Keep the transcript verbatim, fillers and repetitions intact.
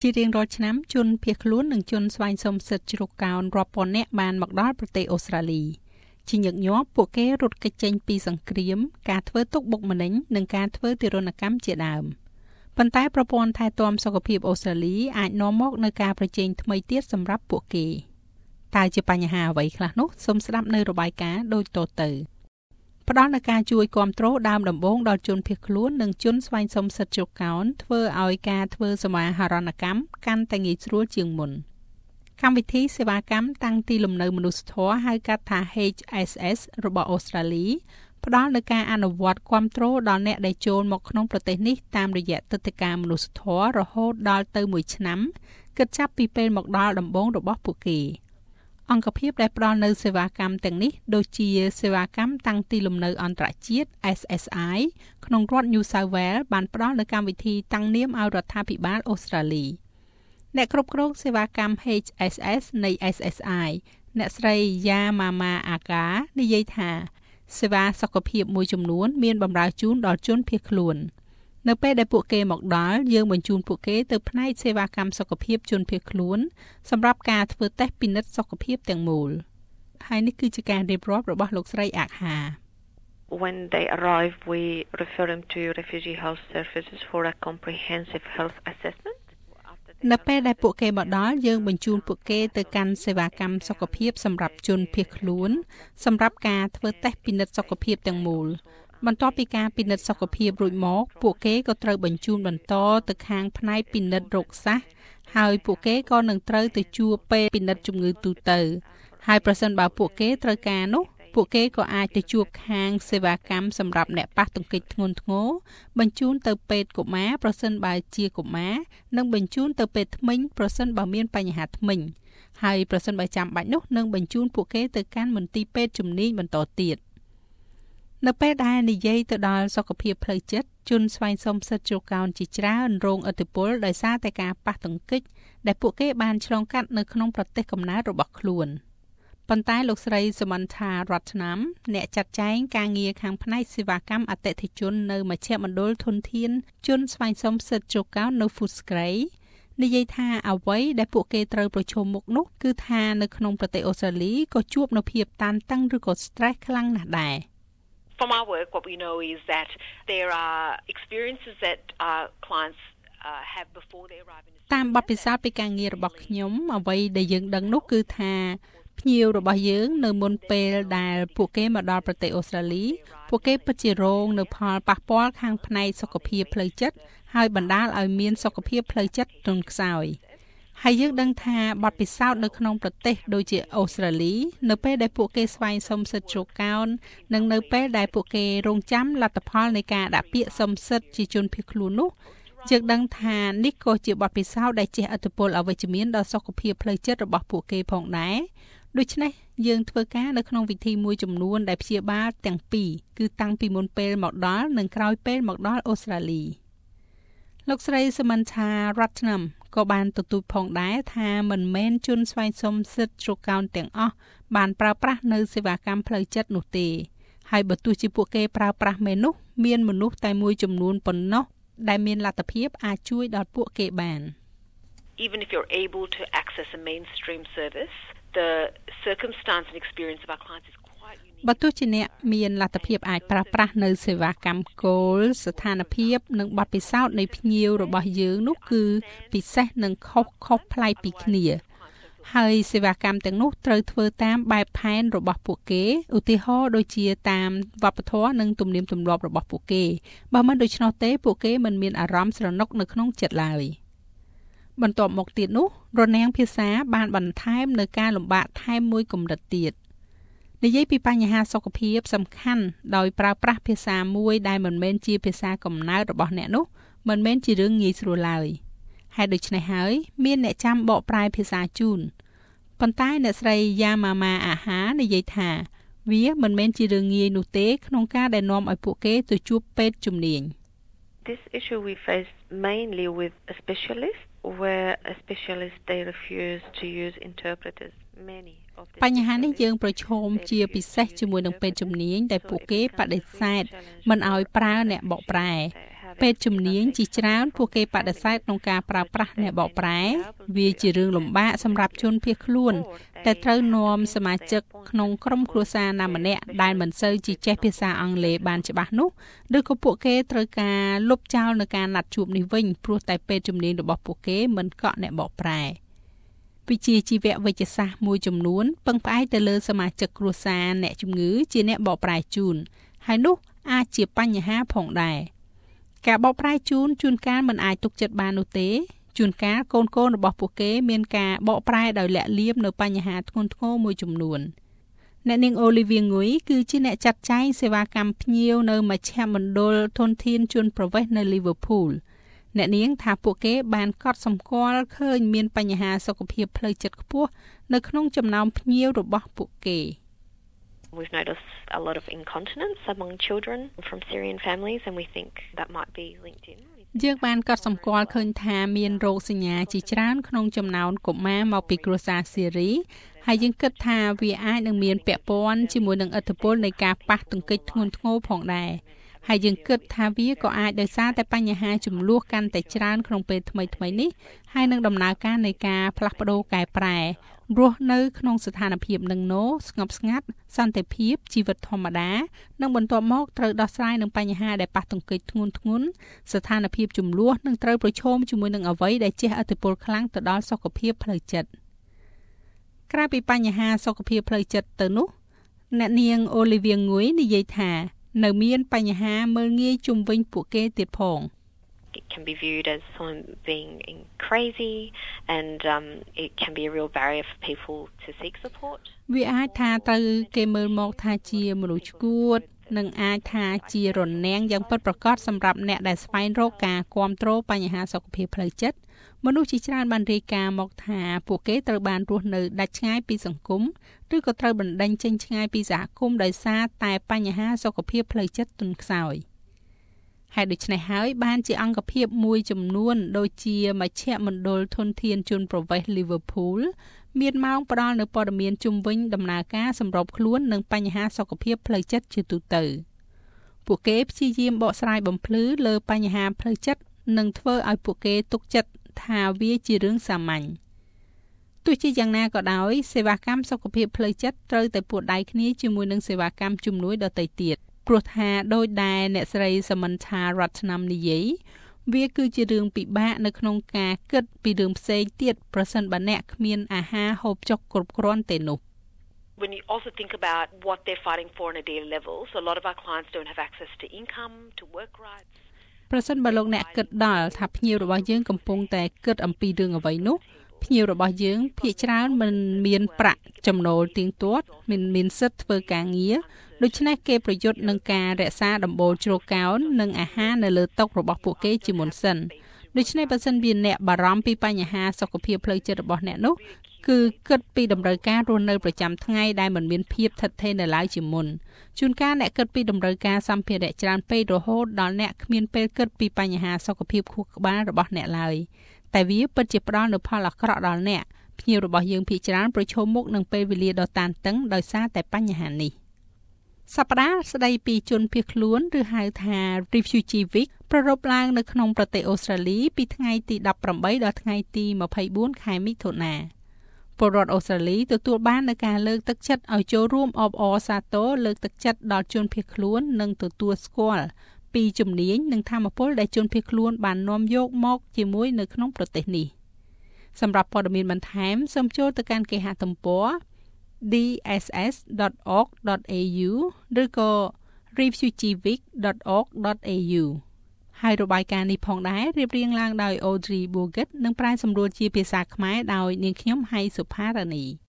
ជារៀងរាល់ឆ្នាំជនភៀសខ្លួននិងជនស្វែងសុំសិទ្ធិជ្រកកោនរាប់ពាន់នាក់បានមកដល់ប្រទេសអូស្ត្រាលីជាញឹកញាប់ពួកគេរត់គេចចេញពីសង្គ្រាមការធ្វើទុកបុកម្នេញនិងការធ្វើទារុណកម្មជាដើមប៉ុន្តែប្រព័ន្ធថែទាំសុខភាពអូស្ត្រាលីអាចនាំមកនូវការប្រជែងថ្មីទៀតសម្រាប់ពួកគេតើជាបញ្ហាអ្វីខ្លះនោះសូមស្ដាប់នៅរបាយការណ៍ដូចតទៅផ្ដល់នូវការជួយគាំទ្រដើមដំបូងដល់ជនភៀសខ្លួននិងជនស្វែងសុំសិទ្ធិជ្រកកោនធ្វើឲ្យការធ្វើសមាហរណកម្មកាន់តែងាយស្រួលជាងមុនកម្មវិធីសេវាកម្មតាំងទីលំនៅមនុស្សធម៌ហៅកាត់ថា H S S របស់អូស្ត្រាលីផ្ដល់នូវការអនុវត្តគាំទ្រដល់អ្នកដែលចូលមកក្នុងប្រទេសនេះតាមរយៈទឹកដីការមនុស្សធម៌រហូតដល់ទៅមួយឆ្នាំគិតចាប់ពីពេលមកដល់ដំបូងរបស់ពួកគេអង្គភាពដែលផ្ដល់នូវសេវាកម្មទាំងនេះដូចជាសេវាកម្មតាំងទីលំនៅអន្តរជាតិ S S I ក្នុងរដ្ឋ New South Wales បានផ្ដល់នូវកម្មវិធីតាំងនាមឲ្យរដ្ឋាភិបាលអូស្ត្រាលីអ្នកគ្រប់គ្រងសេវាកម្ម H S S នៃ S S I អ្នកស្រី Yamama Aga និយាយថាសេវាសុខភាពមួយចំនួនមានបម្រើជូនដល់ជនភៀសខ្លួននៅពេលដែលពួកគេមកដល់យើងបញ្ជូនពួកគេទៅផ្នែកសេវាកម្មសុខភាពជនភៀសខ្លួនសម្រាប់ការធ្វើតេស្តពិនិត្យសុខភាពទាំងមូលហើយនេះគឺជាការរៀបរាប់របស់លោកស្រីអាក់ហា When they arrive we refer them to Refugee Health Services for a comprehensive health assessment នៅពេលដែលពួកគេមកដល់យើងបញ្ជូនពួកគេទៅកាន់សេវាកម្មសុខភាពសម្រាប់ជនភៀសខ្លួនសម្រាប់ការធ្វើតេស្តពិនិត្យសុខភាពទាំងមូលបន្ទាប់ពីការពិនិត្យសុខភាពរួចមកពួកគេក៏ត្រូវបញ្ជូនបន្តទៅខាងផ្នែកពិនិត្យរោគសាស្ត្រហើយពួកគេក៏នឹងត្រូវទៅជួបពេទ្យពិនិត្យជំងឺទូទៅហើយប្រសិនបើពួកគេត្រូវការនោះពួកគេក៏អាចទៅជួបខាងសេវាកម្មសម្រាប់អ្នកប៉ះទង្គិចធ្ងន់ធ្ងរបញ្ជូនទៅពេទ្យកុមារប្រសិនបើជាកុមារនិងបញ្ជូនទៅពេទ្យធ្មេញប្រសិនបើមានបញ្ហាធ្មេញហើយប្រសិនបើចាំបាច់នោះនឹងបញ្ជូនពួកគេទៅកាន់មន្ទីរពេទ្យជំនាញបន្តទៀតនៅពេលដែលនិយាយទៅដល់សុខភាពផ្លូវចិត្តជនស្វែងសុំសិទ្ធិជ្រកកោនជាច្រើនរងឥទ្ធិពលដោយសារតែការប៉ះទង្គិចដែលពួកគេបានឆ្លងកាត់នៅក្នុងប្រទេសកំណើតរបស់ខ្លួនប៉ុន្តែលោកស្រី Samantha Ratnam អ្នកចាត់ចែងការងារខាងផ្នែកសេវាកម្មអតិថិជននៅមជ្ឈមណ្ឌលធនធានជនស្វែងសុំសិទ្ធិជ្រកកោននៅ Footscray និយាយថាអ្វីដែលពួកគេត្រូវប្រឈមមុខនោះគឺថានៅក្នុងប្រទេសអូស្ត្រាលីក៏ជួបនូវភាពតានតឹងឬក៏ stress ខ្លាំងណាស់ដែរ From our work, what we know is that there are experiences that our clients uh, have before they arrive in Australia. តាមបទពិសោធន៍ពីការងាររបស់ខ្ញុំអ្វីដែលយើងដឹងនោះគឺថាភ្ញៀវរបស់យើងនៅមុនពេលដែលពួកគេមកដល់ប្រទេសអូស្ត្រាលីពួកគេពិតជារងនៅផលប៉ះពាល់ខាងផ្នែកសុខភាពផ្លូវចិត្តហើយបណ្ដាលឲ្យមានសុខភាពផ្លូវចិត្តទន់ខ្សោយហើយយើងដឹងថាបទពិសោធន៍នៅក្នុងប្រទេសដូចជាអូស្ត្រាលីនៅពេលដែលពួកគេស្វែងសុំសិទ្ធិជ្រកកោននិងនៅពេលដែលពួកគេរងចាំលទ្ធផលនៃការដាក់ពាក្យសុំសិទ្ធិជាជនភៀសខ្លួននោះយើងដឹងថានេះក៏ជាបទពិសោធន៍ដែលជះឥទ្ធិពលអវិជ្ជមានដល់សុខភាពផ្លូវចិត្តរបស់ពួកគេផងដែរដូច្នេះយើងធ្វើការនៅក្នុងវិធីមួយចំនួនដែលព្យាបាលទាំងពីរគឺតាំងពីមុនពេលមកដល់និងក្រោយពេលមកដល់អូស្ត្រាលីលោកស្រី Samantha Ratnam ក៏បានទទូចផងដែរថាមិនមែនជនស្វែងសុំសិទ្ធិជ្រកកោនទាំងអស់បានប្រើប្រាស់នៅសេវាកម្មផ្លូវចិត្តនោះទេហើយបើទោះជាពួកគេប្រើប្រាស់មែននោះមានមនុស្សតែមួយចំនួនប៉ុណ្ណោះដែលមានលទ្ធភាពអាចជួយដល់ពួកគេបាន Even if you're able to access a mainstream service, the circumstance and experience of our clients is quite unique. បើទោះជាអ្នកមានលទ្ធភាពអាចប្រើប្រាស់នៅសេវាកម្មគោលស្ថានភាពនិងបទពិសោធន៍នៃភ្ញៀវរបស់យើងនោះគឺពិសេសនិងខុសខុសប្លែកពីគ្នាហើយសេវាកម្មទាំងនោះត្រូវធ្វើតាមបែបផែនរបស់ពួកគេឧទាហរណ៍ដូចជាតាមវប្បធម៌និងទំនៀមទម្លាប់របស់ពួកគេបើមិនដូច្នោះទេពួកគេមិនមានអារម្មណ៍ស្រណុកនៅក្នុងចិត្តឡើយបន្ទាប់មកទៀតនោះរនាំងភាសាបានបន្ថែមនៅការលំបាកថែមមួយកម្រិតទៀតនិយាយពីបញ្ហាសុខភាពសំខាន់ដោយប្រើប្រាស់ភាសាមួយដែលមិនមែនជាភាសាកំណើតរបស់អ្នកនោះមិនមែនជារឿងងាយស្រួលឡើយហេតុដូច្នេះហើយមានអ្នកចាំបកប្រែភាសាជូនប៉ុន្តែអ្នកស្រី Yamama Aga និយាយថាវាមិនមែនជារឿងងាយនោះទេក្នុងការដែលនាំឲ្យពួកគេទៅជួបពេទ្យជំនាញ This issue we face mainly with a specialist where a specialist they refuse to use interpreters many of the បញ្ហានេះយើងប្រឈមជាពិសេសជាមួយនឹងពេទ្យជំនាញដែលពួកគេបដិសេធមិនឲ្យប្រើអ្នកបកប្រែពេទ្យជំនាញជាច្រើនពួកគេបដិសេធក្នុងការប្រើប្រាស់អ្នកបកប្រែវាជារឿងលំបាកសម្រាប់ជនភៀសខ្លួនតែត្រូវនាំសមាជិកក្នុងក្រុមគ្រួសារណាម្នាក់ដែលមិនសូវជាចេះភាសាអង់គ្លេសបានច្បាស់នោះឬក៏ពួកគេត្រូវការលុបចោលនៅការណាត់ជួបនេះវិញព្រោះតែពេទ្យជំនាញរបស់ពួកគេមិនកក់អ្នកបកប្រែវិជ្ជាជីវវិទ្យាសាស្ត្រមួយចំនួនពឹងផ្អែកទៅលើសមាជិកគ្រួសារអ្នកជំងឺជាអ្នកបកប្រែជូនហើយនោះអាចជាបញ្ហាផងដែរការបកប្រែជូនជួនកាលមិនអាចទុកចិត្តបាននោះទេជួនកាលកូនកូនរបស់ពួកគេមានការបកប្រែដោយលាក់លៀមនៅបញ្ហាធ្ងន់ធ្ងរមួយចំនួនអ្នកនាងអូលីវីងុយគឺជាអ្នកចាត់ចែងសេវាកម្មភ្ញៀវនៅមជ្ឈមណ្ឌលធនធានជនប្រវេសន៍នៅ Liverpool អ្នកនាងថាពួកគេបានកត់សម្គាល់ឃើញមានបញ្ហាសុខភាពផ្លូវចិត្តខ្ពស់នៅក្នុងចំណោមភ្ញៀវរបស់ពួកគេ We've noticed a lot of incontinence among children from Syrian families and we think that might be linked in យើងបានកត់សម្គាល់ឃើញថាមានរោគសញ្ញាជាច្រើនក្នុងចំណោមកុមារមកពីគ្រួសារសេរីហើយយើងគិតថាវាអាចនឹងមានពាក់ព័ន្ធជាមួយនឹងឥទ្ធិពលនៃការប៉ះទង្គិចធ្ងន់ធ្ងរផងដែរហើយយើងគិតថាវាក៏អាចដោយសារតែបញ្ហាចំនួនកាន់តែច្រើនក្នុងពេលថ្មីៗនេះហើយនឹងដំណើរការនៃការផ្លាស់ប្ដូរកែប្រែរស់នៅក្នុងស្ថានភាពនឹងណូស្ងប់ស្ងាត់សន្តិភាពជីវិតធម្មតានិងបន្ទាប់មកត្រូវដោះស្រាយនឹងបញ្ហាដែលប៉ះទង្គិចធ្ងន់ធ្ងរស្ថានភាពចំនួននឹងត្រូវប្រឈមជាមួយនឹងអ្វីដែលជះឥទ្ធិពលខ្លាំងទៅដល់សុខភាពផ្លូវចិត្តក្រៅពីបញ្ហាសុខភាពផ្លូវចិត្តទៅនោះអ្នកនាងអូលីវីងុយនិយាយថានៅមានបញ្ហាមើលងាយជុំវិញពួកគេទៀតផង It can be viewed as someone being crazy and um, it can be a real barrier for people to seek support. វាអាចថាត្រូវគេមើលមកថាជាមនុស្សឆ្កួតនិងអាចថាជារនាំងយ៉ាងពិតប្រាកដសម្រាប់អ្នកដែលស្វែងរកការគ្រប់គ្រងបញ្ហាសុខភាពផ្លូវចិត្តមនុស្សជាច្រើនបានរាយការណ៍មកថាពួកគេត្រូវបានរស់នៅដាច់ឆ្ងាយពីសង្គមឬក៏ត្រូវបណ្តេញចេញឆ្ងាយពីសហគមន៍ដោយសារតែបញ្ហាសុខភាពផ្លូវចិត្តទន់ខ្សោយហើយដូច្នេះហើយបានជាអង្គភាពមួយចំនួនដូចជាមជ្ឈមណ្ឌលធនធានជនប្រវេសន៍ Liverpool មានម៉ោងផ្ដល់នៅព័ត៌មានជុំវិញដំណើរការសម្របខ្លួននឹងបញ្ហាសុខភាពផ្លូវចិត្តជាទូទៅពួកគេព្យាយាមបកស្រាយបំភ្លឺលើបញ្ហាផ្លូវចិត្តនិងធ្វើឲ្យពួកគេទុកចិត្តថាវាជារឿងសាមញ្ញទោះជាយ៉ាងណាក៏ដោយសេវាកម្មសុខភាពផ្លូវចិត្តត្រូវតែពួតដៃគ្នាជាមួយនឹងសេវាកម្មជំនួយដទៃទៀតព្រោះថាដោយដែលអ្នកស្រីសមន្ថារតនំនិយាយវាគឺជារឿងពិបាកនៅក្នុងការគិតពីរឿងផ្សេងទៀតប្រសិនបើអ្នកគ្មានអាហារហូបចុកគ្រប់គ្រាន់ទេនោះ When you also think about what they're fighting for on a daily level, so a lot of our clients don't have access to income, to work rights. ប្រសិនបើលោកអ្នកគិតដល់ថាភ្ញៀវរបស់យើងកំពុងតែគិតអំពីរឿងអ្វីនោះភ្ញៀវរបស់យើងភាគច្រើនមិនមានប្រាក់ចំណូលទៀងទាត់មិនមានសិទ្ធិធ្វើការងារដូច្នេះគេប្រយុទ្ធនឹងការរក្សាដំបូលជ្រកកោននិងអាហារនៅលើតុរបស់ពួកគេជាមុនសិនដូច្នេះបើសិនជាអ្នកបារម្ភពីបញ្ហាសុខភាពផ្លូវចិត្តរបស់អ្នកនោះគឺគិតពីតម្រូវការរស់នៅប្រចាំថ្ងៃដែលមិនមានភាពថិតថេរនៅឡើយជាមុនជួនកាលអ្នកគិតពីតម្រូវការសម្ភារៈច្រើនពេករហូតដល់អ្នកគ្មានពេលគិតពីបញ្ហាសុខភាពខួរក្បាលរបស់អ្នកឡើយតែវាពិតជាផ្ដល់នូវផលអាក្រក់ដល់អ្នកភ្ញៀវរបស់យើងភាគច្រើនប្រឈមមុខនឹងពេលវេលាដ៏តានតឹងដោយសារតែបញ្ហានេះសប្តាហ៍ស្ដីពីជនភៀសខ្លួនឬហៅថា Refugee Week ប្រារព្ធឡើងនៅក្នុងប្រទេសអូស្ត្រាលីពីថ្ងៃទីដប់ប្រាំបីដល់ថ្ងៃទីម្ភៃបួនខែមិថុនាពលរដ្ឋអូស្ត្រាលីទទួលបាននូវការលើកទឹកចិត្តឲ្យចូលរួមអបអរសាទរលើកទឹកចិត្តដល់ជនភៀសខ្លួននិងទទួលស្គាល់ពីជំនាញនិងធម៌ពលដែលជនភៀសខ្លួនបាននាំយកមកជាមួយនៅក្នុងប្រទេសនេះសម្រាប់ព័ត៌មានបន្ថែមសូមចូលទៅកាន់គេហទំព័រ d s s dot org dot a u ឬក៏ refugee week dot org dot a u ហើយរបាយការណ៍នេះផងដែររៀបរៀងឡើងដោយ Audrey Bogut និងប្រែសម្រួលជាភាសាខ្មែរដោយនាងខ្ញុំហៃសុផារ៉ានី